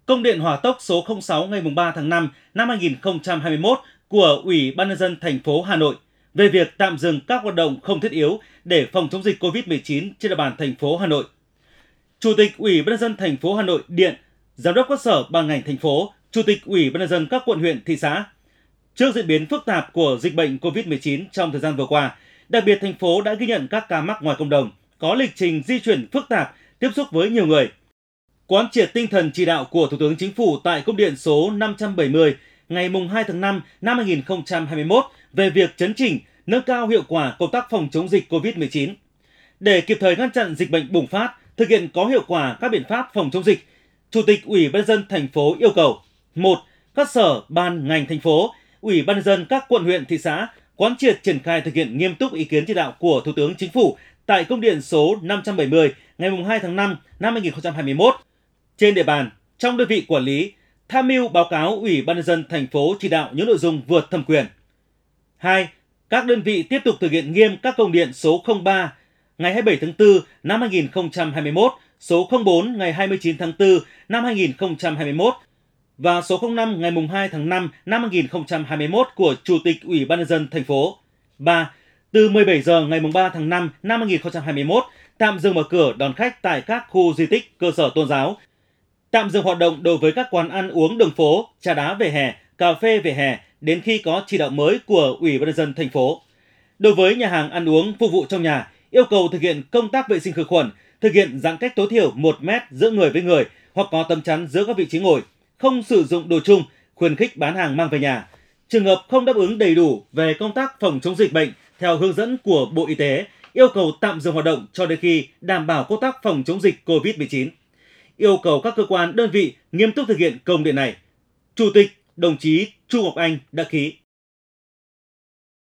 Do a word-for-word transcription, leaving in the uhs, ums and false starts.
Công điện hỏa tốc số không sáu ngày ba tháng năm năm hai nghìn không trăm hai mươi mốt của Ủy ban nhân dân thành phố Hà Nội về việc tạm dừng các hoạt động không thiết yếu để phòng chống dịch covid mười chín trên địa bàn thành phố Hà Nội. Chủ tịch Ủy ban nhân dân thành phố Hà Nội điện Giám đốc các sở ban ngành thành phố, Chủ tịch Ủy ban nhân dân các quận huyện, thị xã. Trước diễn biến phức tạp của dịch bệnh covid mười chín trong thời gian vừa qua, đặc biệt thành phố đã ghi nhận các ca mắc ngoài cộng đồng, có lịch trình di chuyển phức tạp, tiếp xúc với nhiều người. Quán triệt tinh thần chỉ đạo của Thủ tướng Chính phủ tại công điện số năm trăm bảy mươi ngày hai tháng năm năm hai nghìn không trăm hai mươi mốt về việc chấn chỉnh, nâng cao hiệu quả công tác phòng chống dịch covid mười chín. Để kịp thời ngăn chặn dịch bệnh bùng phát, thực hiện có hiệu quả các biện pháp phòng chống dịch, Chủ tịch Ủy ban nhân dân thành phố yêu cầu: một. Các sở, ban, ngành thành phố, Ủy ban nhân dân các quận huyện, thị xã quán triệt triển khai thực hiện nghiêm túc ý kiến chỉ đạo của Thủ tướng Chính phủ tại công điện số năm trăm bảy mươi ngày hai tháng năm năm hai nghìn không trăm hai mươi mốt. Trên địa bàn, trong đơn vị quản lý, tham mưu báo cáo Ủy ban nhân dân thành phố chỉ đạo những nội dung vượt thẩm quyền. hai. Các đơn vị tiếp tục thực hiện nghiêm các công điện số không ba ngày hai mươi bảy tháng tư năm hai nghìn không trăm hai mươi mốt, số không bốn ngày hai mươi chín tháng tư năm hai nghìn không trăm hai mươi mốt và số không năm ngày hai tháng năm năm hai nghìn không trăm hai mươi mốt của Chủ tịch Ủy ban nhân dân thành phố. ba. Từ mười bảy giờ ngày ba tháng năm năm hai nghìn không trăm hai mươi mốt, tạm dừng mở cửa đón khách tại các khu di tích, cơ sở tôn giáo. Tạm dừng hoạt động đối với các quán ăn uống đường phố, trà đá vỉa hè, cà phê vỉa hè đến khi có chỉ đạo mới của Ủy ban nhân dân thành phố. Đối với nhà hàng ăn uống phục vụ trong nhà, yêu cầu thực hiện công tác vệ sinh khử khuẩn, thực hiện giãn cách tối thiểu một mét giữa người với người hoặc có tấm chắn giữa các vị trí ngồi, không sử dụng đồ chung, khuyến khích bán hàng mang về nhà. Trường hợp không đáp ứng đầy đủ về công tác phòng chống dịch bệnh theo hướng dẫn của Bộ Y tế, yêu cầu tạm dừng hoạt động cho đến khi đảm bảo công tác phòng chống dịch covid mười chín. Yêu cầu các cơ quan, đơn vị nghiêm túc thực hiện công điện này. Chủ tịch đồng chí Chu Ngọc Anh đã ký.